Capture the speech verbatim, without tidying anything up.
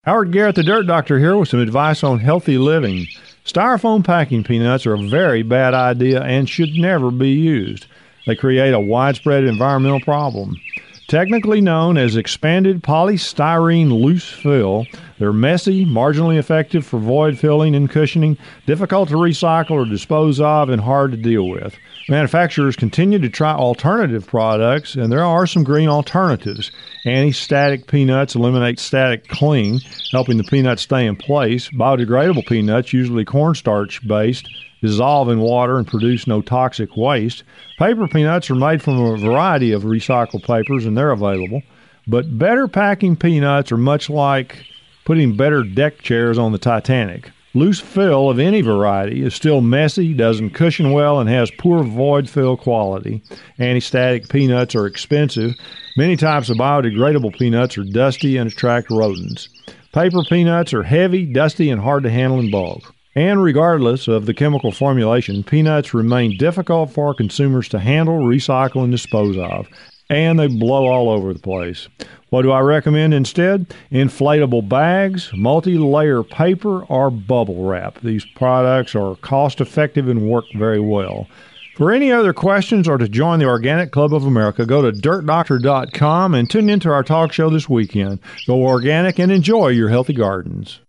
Howard Garrett, the Dirt Doctor, here with some advice on healthy living. Styrofoam packing peanuts are a very bad idea and should never be used. They create a widespread environmental problem. Technically known as expanded polystyrene loose fill, they're messy, marginally effective for void filling and cushioning, difficult to recycle or dispose of, and hard to deal with. Manufacturers continue to try alternative products, and there are some green alternatives. Anti-static peanuts eliminate static cling, helping the peanuts stay in place. Biodegradable peanuts, usually cornstarch-based, dissolve in water and produce no toxic waste. Paper peanuts are made from a variety of recycled papers, and they're available. But better packing peanuts are much like putting better deck chairs on the Titanic. Loose fill of any variety is still messy, doesn't cushion well, and has poor void fill quality. Anti-static peanuts are expensive. Many types of biodegradable peanuts are dusty and attract rodents. Paper peanuts are heavy, dusty, and hard to handle in bulk. And regardless of the chemical formulation, peanuts remain difficult for consumers to handle, recycle, and dispose of. And they blow all over the place. What do I recommend instead? Inflatable bags, multi-layer paper, or bubble wrap. These products are cost-effective and work very well. For any other questions or to join the Organic Club of America, go to dirt doctor dot com and tune into our talk show this weekend. Go organic and enjoy your healthy gardens.